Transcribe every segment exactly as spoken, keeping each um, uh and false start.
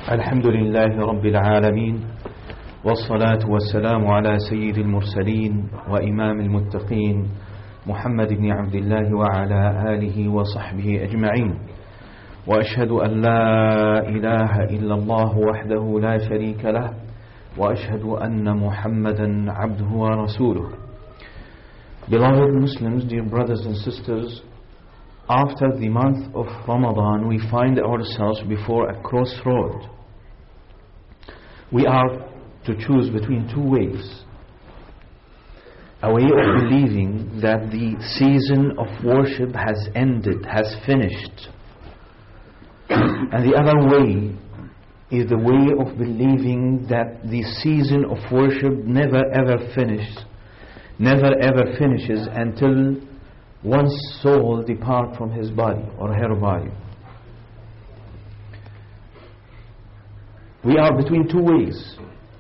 الحمد لله رب العالمين والصلاة والسلام على سيد المرسلين وإمام المتقين محمد بن عبد الله وعلى آله وصحبه أجمعين وأشهد أن لا إله إلا الله وحده لا شريك له وأشهد أن محمدا عبده ورسوله. Beloved Muslims, dear brothers and sisters, after the month of Ramadan we find ourselves before a crossroad. We are to choose between two ways. A way of believing that the season of worship has ended, has finished. And the other way is the way of believing that the season of worship never ever finishes, never ever finishes until one's soul depart from his body or her body. We are between two ways.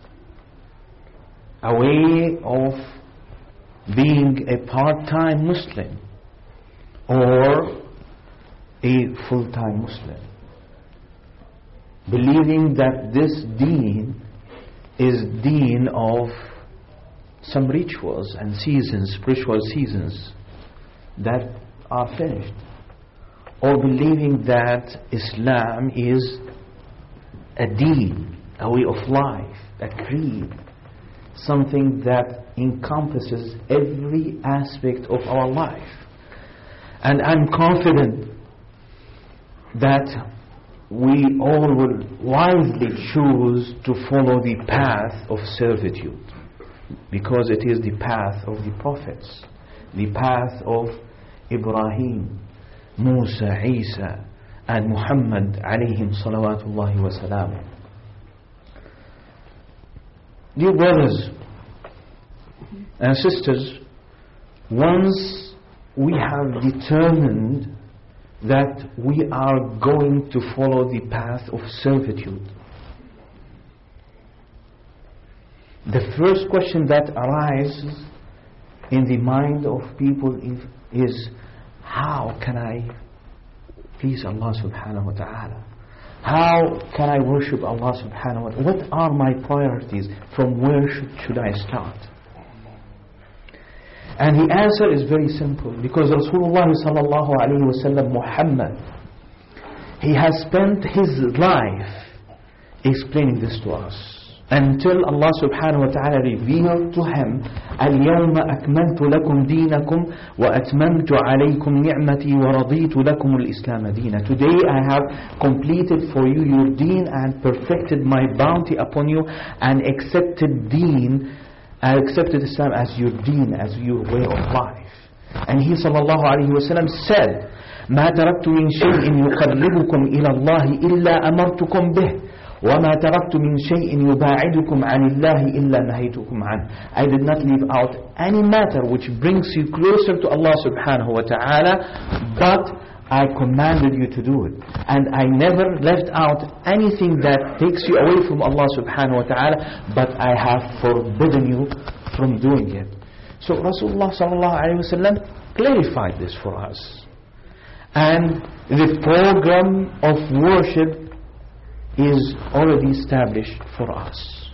A way of being a part-time Muslim or a full-time Muslim. Believing that this deen is deen of some rituals and seasons, spiritual seasons that are finished. Or believing that Islam is a deen, a way of life, a creed, something that encompasses every aspect of our life. And I'm confident that we all will wisely choose to follow the path of servitude, because it is the path of the prophets, the path of Ibrahim, Musa, Isa, and Muhammad alayhim salawatullahi wa salam. Dear brothers and sisters, once we have determined that we are going to follow the path of servitude, the first question that arises in the mind of people is, how can I please Allah subhanahu wa ta'ala? How can I worship Allah subhanahu wa ta'ala? What are my priorities? From where should, should I start? And the answer is very simple, because Rasulullah sallallahu alayhi wa sallam, Muhammad, he has spent his life explaining this to us, until Allah subhanahu wa ta'ala revealed to him, اليوم أكملت لكم دينكم وأتممت عليكم نعمتي ورضيت لكم الإسلام دينا. Today I have completed for you your deen and perfected my bounty upon you and accepted deen, I accepted Islam as your deen, as your way of life. And he sallallahu alayhi wa sallam said, ما تركت من شيء يقربكم إلى الله إلا أمرتكم به وَمَا تَرَكْتُ مِنْ شَيْءٍ يُبَاعِدُكُمْ عَنِ اللَّهِ إِلَّا نَهَيْتُكُمْ عَنْهُ. I did not leave out any matter which brings you closer to Allah subhanahu wa ta'ala, but I commanded you to do it. And I never left out anything that takes you away from Allah subhanahu wa ta'ala, but I have forbidden you from doing it. So Rasulullah sallallahu alayhi wa sallam clarified this for us. And the program of worship is already established for us.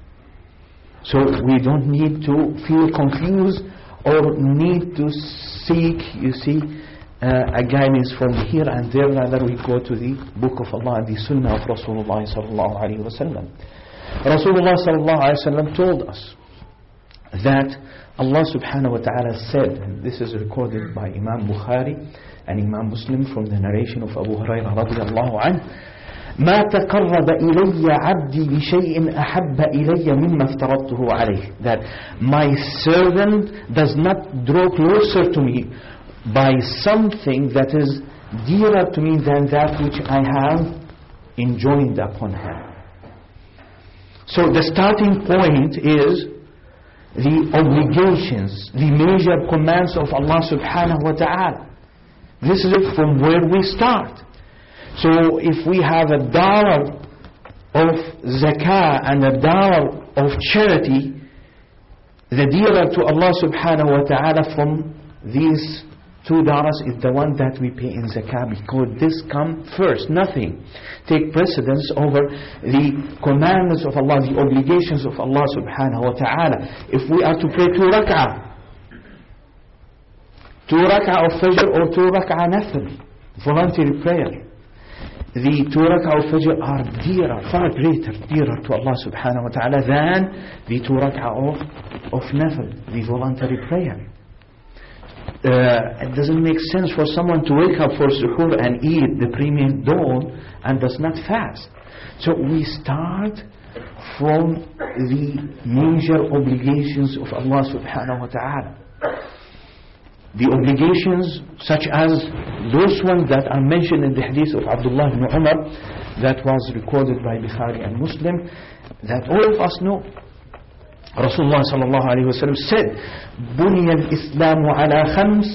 So we don't need to feel confused or need to seek, you see, uh, a guidance from here and there. Rather we go to the Book of Allah and the Sunnah of Rasulullah sallallahu alayhi wa sallam. Rasulullah sallallahu alayhi wa sallam told us that Allah subhanahu wa ta'ala said, and this is recorded by Imam Bukhari and Imam Muslim from the narration of Abu Hurairah radiyallahu anhu, ما تقرب إلي عبدي بشيء أحب إلي مما افترضته عليه. That my servant does not draw closer to me by something that is dearer to me than that which I have enjoined upon him. So the starting point is the obligations, the major commands of Allah subhanahu wa ta'ala. This is it, from where we start. So if we have a dollar of zakah and a dollar of charity, the dearer to Allah subhanahu wa ta'ala from these two dollars is the one that we pay in zakah, because this come first. Nothing take precedence over the commandments of Allah, the obligations of Allah subhanahu wa ta'ala. If we are to pray two rak'ah, two rak'ah of fajr or two rak'ah nafil, voluntary prayer, the two rak'ah of fajr are dearer, far greater, dearer to Allah subhanahu wa ta'ala than the two rak'ah of, of nafil, the voluntary prayer. Uh, it doesn't make sense for someone to wake up for suhoor and eat the premium dawn and does not fast. So we start from the major obligations of Allah subhanahu wa ta'ala. The obligations such as those ones that are mentioned in the hadith of Abdullah ibn Umar that was recorded by Bukhari and Muslim, that all of us know. Rasulullah sallallahu alayhi wa sallam said, بُنِيَ الْإِسْلَامُ عَلَى خَمْسٍ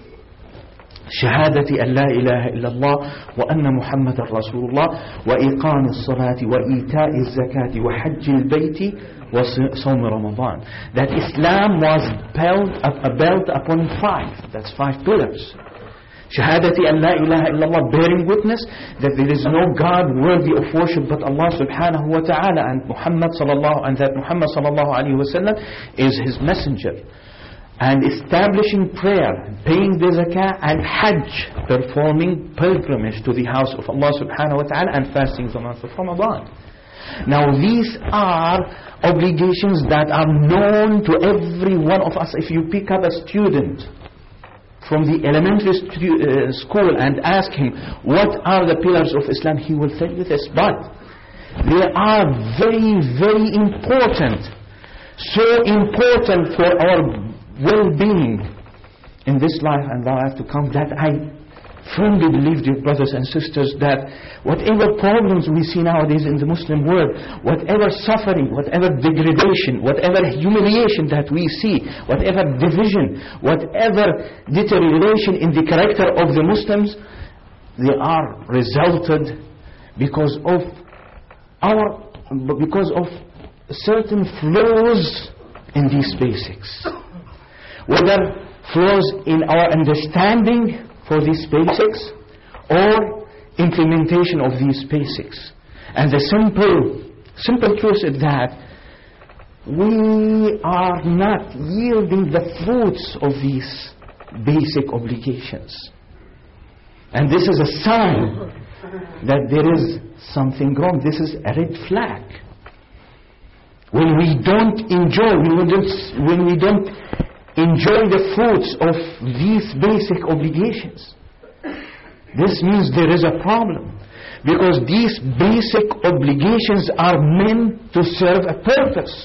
شهادة أن لا إله إلا الله وأن محمد رسول الله وإقام الصلاة وإيتاء الزكاة وحج البيت وصوم رمضان. That Islam was built, up, built upon five. That's five pillars. Shahadati an la ilaha illallah, bearing witness that there is no God worthy of worship but Allah subhanahu wa ta'ala, and Muhammad sallallahu and that Muhammad sallallahu alayhi wa sallam is his messenger. And establishing prayer, paying the zakah, and hajj, performing pilgrimage to the house of Allah subhanahu wa ta'ala, and fasting the month of Ramadan. Now these are obligations that are known to every one of us. If you pick up a student from the elementary stu- uh, school and ask him what are the pillars of Islam, he will tell you this. But they are very, very important, so important for our well-being in this life and the life to come, that I firmly believe, dear brothers and sisters, that whatever problems we see nowadays in the Muslim world, whatever suffering, whatever degradation, whatever humiliation that we see, whatever division, whatever deterioration in the character of the Muslims, they are resulted because of our because of certain flaws in these basics, whether flaws in our understanding for these basics or implementation of these basics. And the simple simple truth is that we are not yielding the fruits of these basic obligations. And this is a sign that there is something wrong. This is a red flag. When we don't enjoy, when we don't, when we don't enjoy the fruits of these basic obligations, this means there is a problem, because these basic obligations are meant to serve a purpose.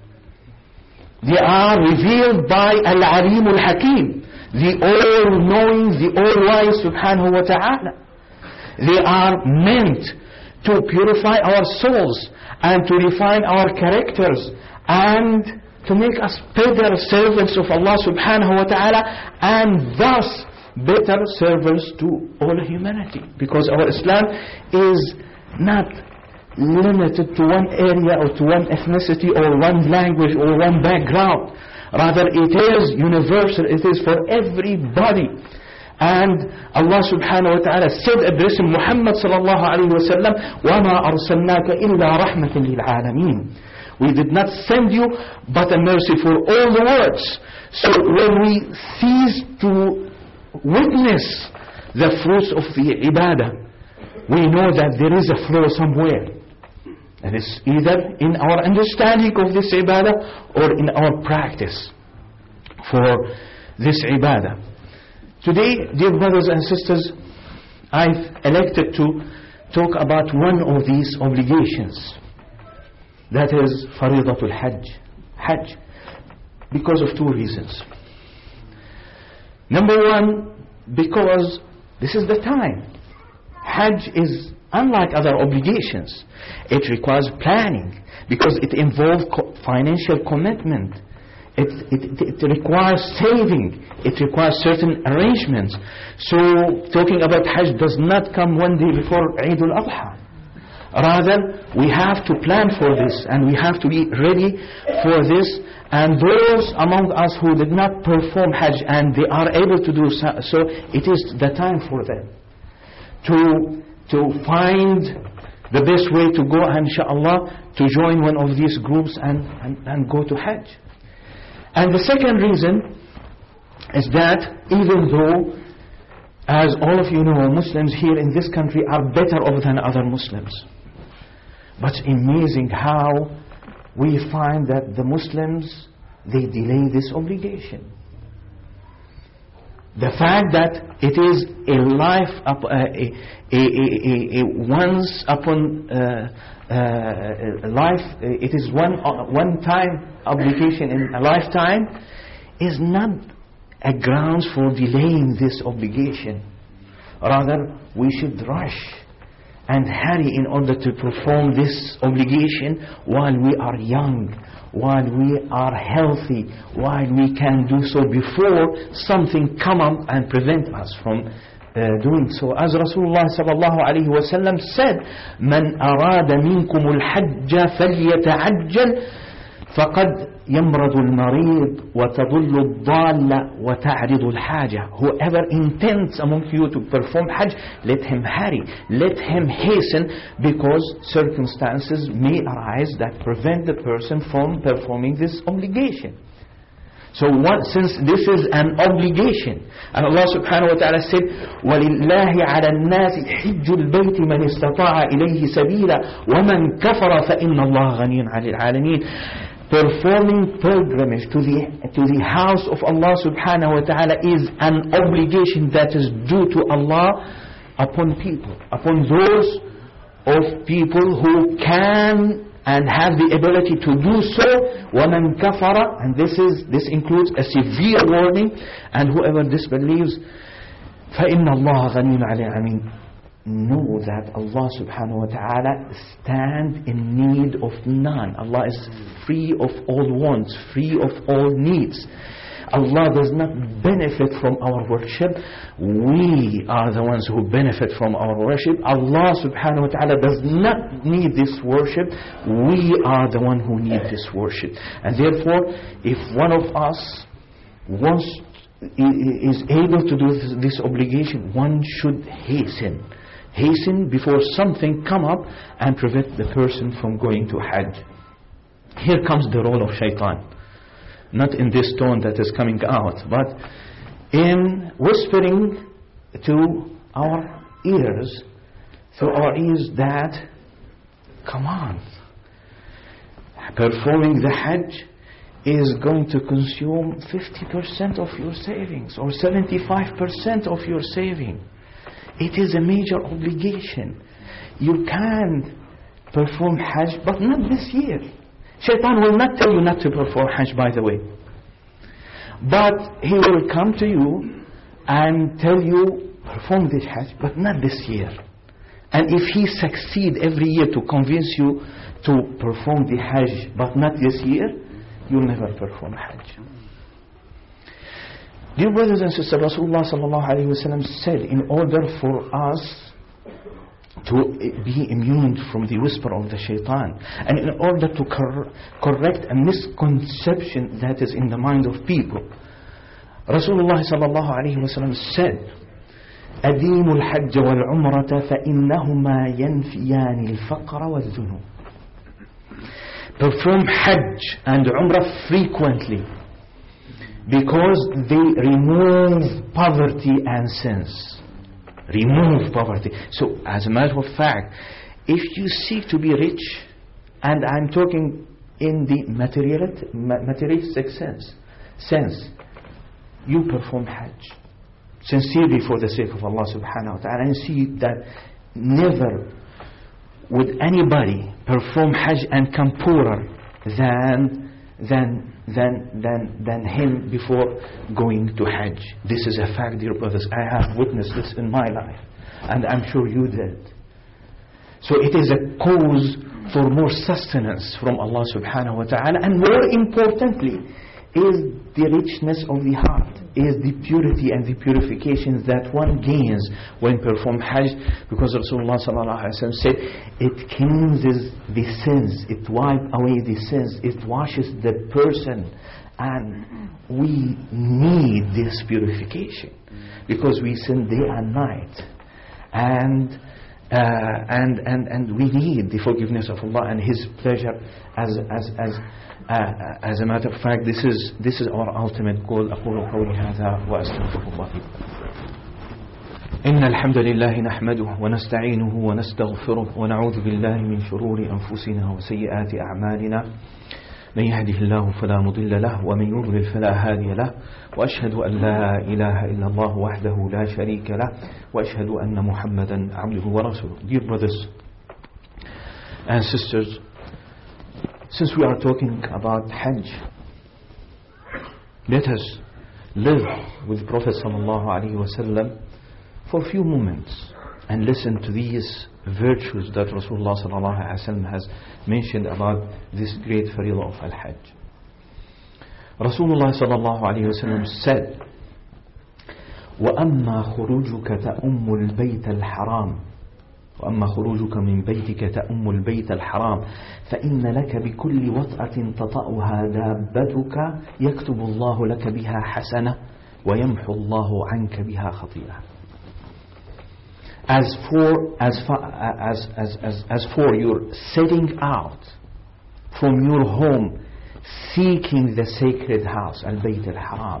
They are revealed by Al-Alim Al-Hakim, the all-knowing, the all-wise subhanahu wa ta'ala. They are meant to purify our souls and to refine our characters and to make us better servants of Allah subhanahu wa ta'ala, and thus better servants to all humanity. Because our Islam is not limited to one area or to one ethnicity or one language or one background. Rather, it is universal. It is for everybody. And Allah subhanahu wa ta'ala said addressing Muhammad sallallahu alayhi wa sallam, وَمَا أَرْسَلْنَاكَ إِلَّا رَحْمَةً لِلْعَالَمِينَ. We did not send you but a mercy for all the worlds. So when we cease to witness the fruits of the ibadah, we know that there is a flaw somewhere. And it's either in our understanding of this ibadah or in our practice for this ibadah. Today, dear brothers and sisters, I've elected to talk about one of these obligations. That is Faridatul Hajj. Hajj. Because of two reasons. Number one, because this is the time. Hajj is unlike other obligations. It requires planning because it involves co- financial commitment. It, it, it requires saving. It requires certain arrangements. So talking about Hajj does not come one day before Eid al-Adha. Rather, we have to plan for this, and we have to be ready for this. And those among us who did not perform Hajj and they are able to do so, so it is the time for them to to find the best way to go, and inshallah to join one of these groups and, and, and go to Hajj. And the second reason is that even though, as all of you know, Muslims here in this country are better off than other Muslims, but it's amazing how we find that the Muslims, they delay this obligation. The fact that it is a life, up, uh, a, a, a, a, a once upon uh, uh, life, it is one uh, one time obligation in a lifetime, is not a grounds for delaying this obligation. Rather, we should rush and hurry in order to perform this obligation while we are young, while we are healthy, while we can do so before something come up and prevent us from uh, doing so. As Rasulullah sallallahu alayhi wa sallam said, "Man arada minkum al-hajj falyata'ajjal فقد يمرض المريض وتضل الضالة وتعرض الحاجة." Whoever intends among you to perform Hajj, let him hurry, let him hasten, because circumstances may arise that prevent the person from performing this obligation. So what, since this is an obligation, and Allah subhanahu wa ta'ala said, وَلِلَّهِ عَلَى النَّاسِ حِجُّ الْبَيْتِ مَنِ اسْتَطَاعَ إِلَيْهِ سَبِيلًا وَمَنْ كَفَرَ فَإِنَّ اللَّهَ غَنِيٌّ عَنِ الْعَالَمِينَ. Performing pilgrimage to the to the house of Allah subhanahu wa ta'ala is an obligation that is due to Allah upon people, upon those of people who can and have the ability to do so. وَمَنْ كَفَرَ, and this is this includes a severe warning, and whoever disbelieves, فَإِنَّ اللَّهَ غَنِيٌّ عَنِ الْعَالَمِينَ. Know that Allah subhanahu wa ta'ala stand in need of none. Allah is free of all wants, free of all needs. Allah does not benefit from our worship. We are the ones who benefit from our worship. Allah subhanahu wa ta'ala does not need this worship. We are the one who need this worship. And therefore, if one of us wants, is able to do this, this obligation, one should hasten. Hasten before something come up and prevent the person from going to Hajj. Here comes the role of shaitan. Not in this tone that is coming out, but in whispering to our ears, through our ears, that, come on, performing the Hajj is going to consume fifty percent of your savings or seventy-five percent of your saving. It is a major obligation. You can perform Hajj, but not this year. Shaitan will not tell you not to perform Hajj, by the way. But he will come to you and tell you, perform this Hajj, but not this year. And if he succeed every year to convince you to perform the Hajj, but not this year, you'll never perform Hajj. Dear brothers and sisters, Rasulullah sallallahu alayhi wa sallam said, in order for us to be immune from the whisper of the shaitan, and in order to cor- correct a misconception that is in the mind of people, Rasulullah sallallahu alayhi wa sallam said, أديموا الحج والعمرة فإنهما ينفيان الفقر والذنوب. Perform Hajj and Umrah frequently, because they remove poverty and sins. Remove poverty. So, as a matter of fact, if you seek to be rich, and I'm talking in the materialistic, materialistic sense, sense, you perform Hajj sincerely for the sake of Allah subhanahu wa ta'ala, and see that never would anybody perform Hajj and come poorer than than than than than him before going to Hajj. This is a fact, dear brothers. I have witnessed this in my life, and I'm sure you did. So it is a cause for more sustenance from Allah subhanahu wa ta'ala, and more importantly, is the richness of the heart, is the purity and the purifications that one gains when perform Hajj, because Rasulullah sallallahu alaihi wasallam said it cleanses the sins, it wipes away the sins, it washes the person, and we need this purification because we sin day and night, and uh, and and and we need the forgiveness of Allah and His pleasure. As as as uh, as a matter of fact, this is this is our ultimate goal. أقول قولي هذا وأستغفر الله. إن الحمد لله نحمده ونستعينه ونستغفره ونعوذ بالله من شرور أنفسنا وسيئات أعمالنا. من يهده الله فلا مضل له ومن يضلل فلا هادي له وأشهد أن لا إله إلا الله وحده لا شريك له وأشهد أن محمدا عبده ورسوله. Dear brothers and sisters, since we are talking about Hajj, let us live with Prophet sallallahu alaihi wasallam for a few moments and listen to these virtues that Rasulullah sallallahu alaihi wasallam has mentioned about this great farilah of Al-Hajj. Rasulullah sallallahu alaihi wasallam said, وَأَمَّا خُرُوجُكَ تَأُمُّ الْبَيْتَ الْحَرَامِ وأما خروجك من بيتك تأم البيت الحرام فإن لك بكل وطأة تطأها دابتك يكتب الله لك بها حسنة ويمحو الله عنك بها خطيئة. As for as far, as, as, as, as for your setting out from your home seeking the sacred house Al-Bayt Al-Haram,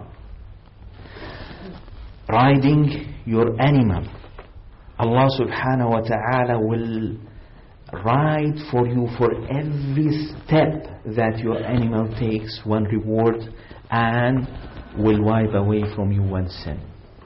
riding your animal, Allah subhanahu wa ta'ala will write for you for every step that your animal takes one reward and will wipe away from you one sin.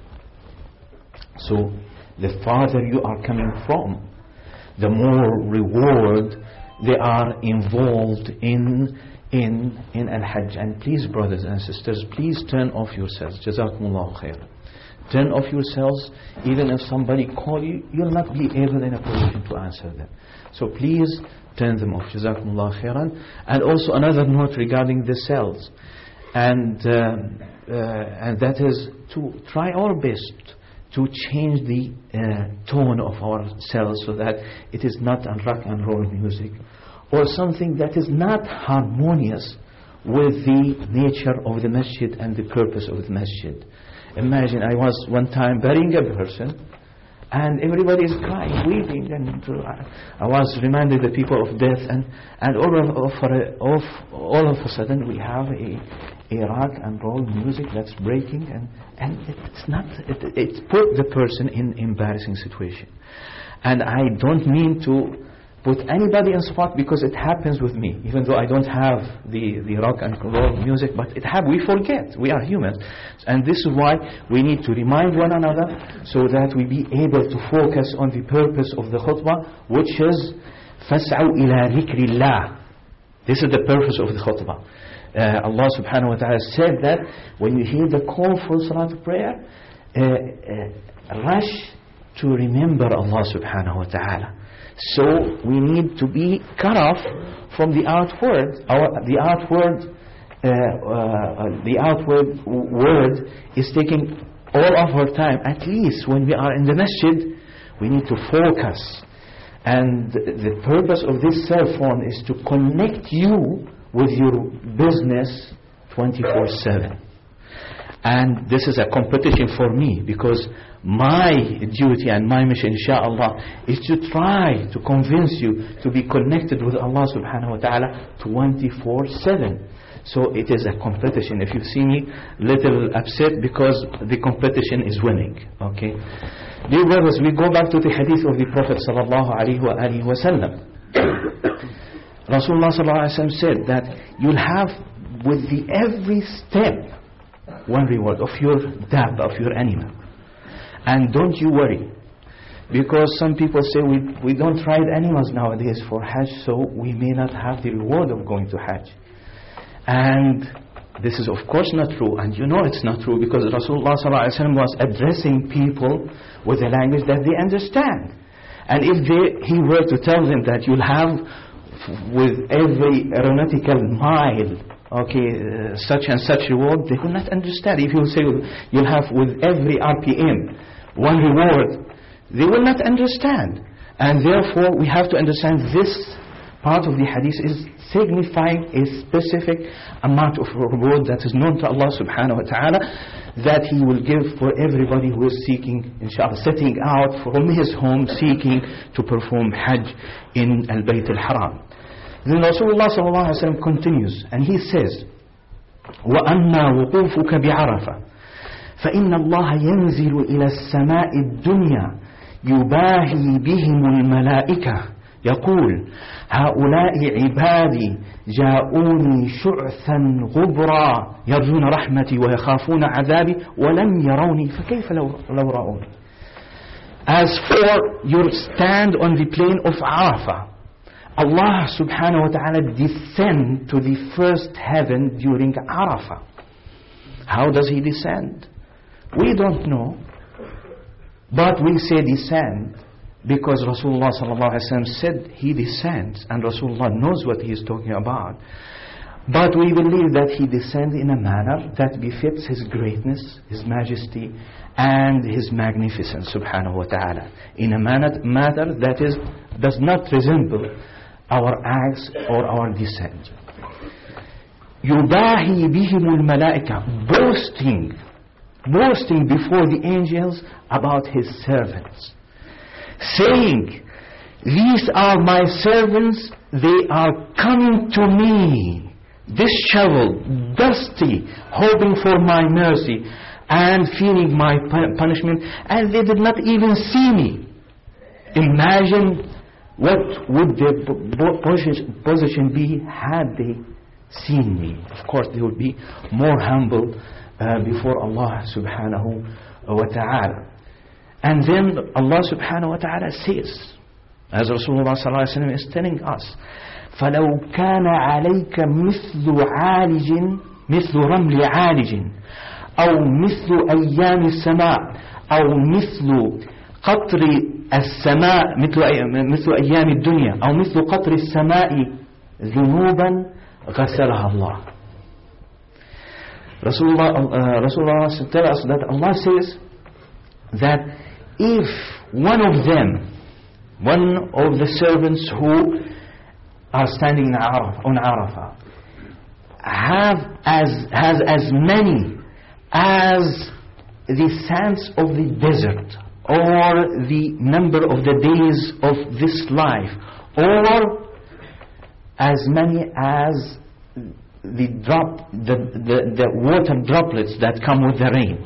So the farther you are coming from, the more reward they are involved in in in Al-Hajj. And please, brothers and sisters, please turn off yourselves. Jazakumullahu khair. Turn off yourselves. Even if somebody call you, you'll not be able in a position to answer them. So please turn them off. Jazakumullah khairan. And also another note regarding the cells, and uh, uh, and that is to try our best to change the uh, tone of our cells so that it is not a rock and roll music or something that is not harmonious with the nature of the masjid and the purpose of the masjid. Imagine, I was one time burying a person and everybody is crying, weeping, and I was reminded the people of death, and, and all of, of, all of a sudden we have a, a rock and roll music that's breaking, and, and it's not, it, it put the person in embarrassing situation. And I don't mean to put anybody in spot, because it happens with me, even though I don't have the, the rock and roll music, but it have, we forget, we are humans, and this is why we need to remind one another so that we be able to focus on the purpose of the khutbah, which is فَاسْعَوْا إِلَىٰ ذِكْرِ اللَّهِ. This is the purpose of the khutbah. uh, Allah subhanahu wa ta'ala said that when you hear the call for salat prayer, uh, uh, rush to remember Allah subhanahu wa ta'ala. So we need to be cut off from the outward. Our, the outward, uh, uh, the outward word is taking all of our time. At least when we are in the masjid, we need to focus. And the purpose of this cell phone is to connect you with your business twenty-four seven. And this is a competition for me, because my duty and my mission, inshallah, is to try to convince you to be connected with Allah subhanahu wa ta'ala twenty-four seven. So it is a competition. If you see me little upset because the competition is winning, okay? Dear brothers, we go back to the hadith of the Prophet sallallahu alaihi wa alihi wasallam. Rasulullah sallallahu alaihi wasallam said that you'll have with the every step one reward of your dab, of your animal. And don't you worry, because some people say we, we don't ride animals nowadays for Hajj, so we may not have the reward of going to Hajj. And this is of course not true, and you know it's not true, because Rasulullah sallallahu alaihi wasallam was addressing people with a language that they understand. And if they, he were to tell them that you'll have with every aeronautical mile okay, uh, such and such reward, they will not understand. If you say you'll have with every R P M one reward, they will not understand. And therefore we have to understand this part of the hadith is signifying a specific amount of reward that is known to Allah subhanahu wa ta'ala, that He will give for everybody who is seeking, inshallah, setting out from his home seeking to perform Hajj in Al-Bayt Al-Haram. Then Rasulullah sallallahu alayhi wa sallam continues and he says, وَأَمَّا وُقُوفُكَ بِعَرَفَةٍ فَإِنَّ اللَّهَ يَنزِلُ إِلَى السَّمَاءِ الدُّنْيَا يباهي بهم الملائكة يقول هؤلاء عبادي جاءوني شعثا غبرا يرجون رحمتي ويخافون عذابي ولم يروني فكيف لو, لو رأوني. As for your stand on the plain of Arafah, Allah subhanahu wa ta'ala descend to the first heaven during Arafah. How does He descend? We don't know. But we say descend because Rasulullah sallallahu alaihi wasallam said He descends, and Rasulullah knows what He is talking about. But we believe that He descends in a manner that befits His greatness, His majesty, and His magnificence subhanahu wa ta'ala, in a manner, matter that is does not resemble our acts or our descent. يُبَاهِي بِهِمُ الْمَلَائِكَةِ, boasting boasting before the angels about His servants, saying, these are my servants, they are coming to me, disheveled, dusty, hoping for my mercy and fearing my punishment, and they did not even see me. Imagine what would their position be had they seen me. Of course they would be more humble Uh, before Allah subhanahu wa ta'ala. And then Allah subhanahu wa ta'ala says, as Rasulullah sallallahu alayhi wa sallam is telling us, فَلَوْ كَانَ عَلَيْكَ مِثْلُ عَالِجٍ مِثْلُ رَمْلِ عَالِجٍ أو مثل أيام السماء أو مثل قطر السماء مثل مثل أيام الدنيا أو مثل قطر السماء ذنوبا غسلها الله. Rasulullah, uh, Rasulullah tells us that Allah says that if one of them, one of the servants who are standing on Arafah, have as has as many as the sands of the desert, or the number of the days of this life, or as many as the drop, the, the, the water droplets that come with the rain,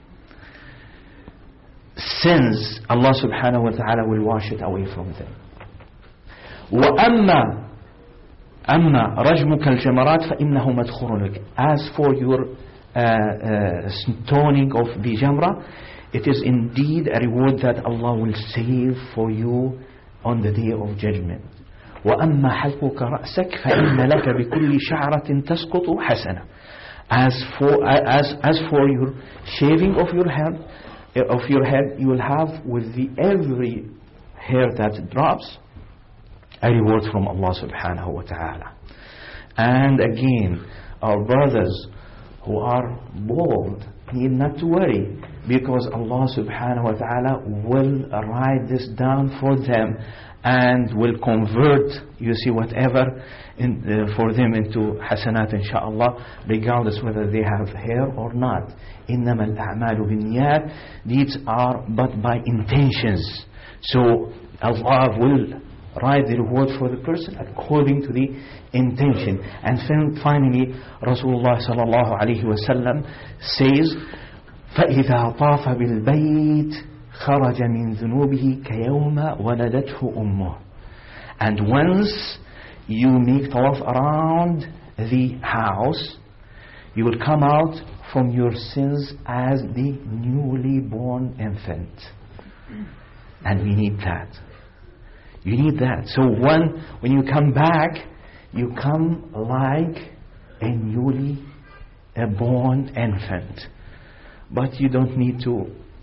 sins, Allah subhanahu wa ta'ala will wash it away from them. وَأَمَّا أَمَّا رَجْمُكَ الْجَمَرَاتِ فَإِنَّهُ مَدْخُرٌ لَكَ. As for your uh, uh, stoning of the jamra, it is indeed a reward that Allah will save for you on the day of judgment. وَأَمَّا حَلْقُكَ رَأْسَكَ فَإِنَّ لَكَ بِكُلِّ شَعْرَةٍ تَسْقُطُ حَسَنَةً. As for as as for your shaving of your head, of your head, you will have with the every hair that drops a reward from Allah subhanahu wa ta'ala. And again, our brothers who are bald need not to worry, because Allah subhanahu wa ta'ala will write this down for them and will convert, you see, whatever in, uh, for them into hasanat, inshaAllah, regardless whether they have hair or not. إِنَّمَا الْأَعْمَالُ بِالنِّيَّاتِ. Deeds are but by intentions. So Allah will write the reward for the person according to the intention. And then finally, Rasulullah sallallahu alayhi wa sallam says, فَإِذَا طَافَ بِالْبَيْتِ خرج من ذنوبه كيوم ولدته أمه. And once you make tawaf around the house, you will come out from your sins as the newly born infant. And we need that. You need that. So when, when you come back, you come like a newly born infant. But you don't need to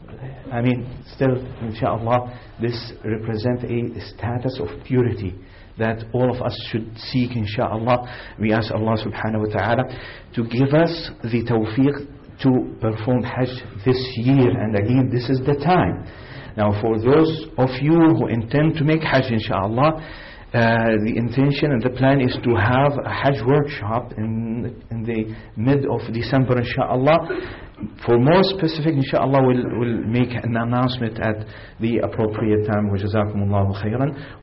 I mean, still, inshallah, this represents a status of purity that all of us should seek, inshallah. We ask Allah subhanahu wa ta'ala to give us the tawfiq to perform Hajj this year. And again, this is the time. Now, for those of you who intend to make Hajj, inshallah, uh, the intention and the plan is to have a Hajj workshop in, in the mid of December, inshallah. For more specific, inshallah, we'll, we'll make an announcement at the appropriate time. وَجَزَاكُمُ اللَّهُ خَيْرًا.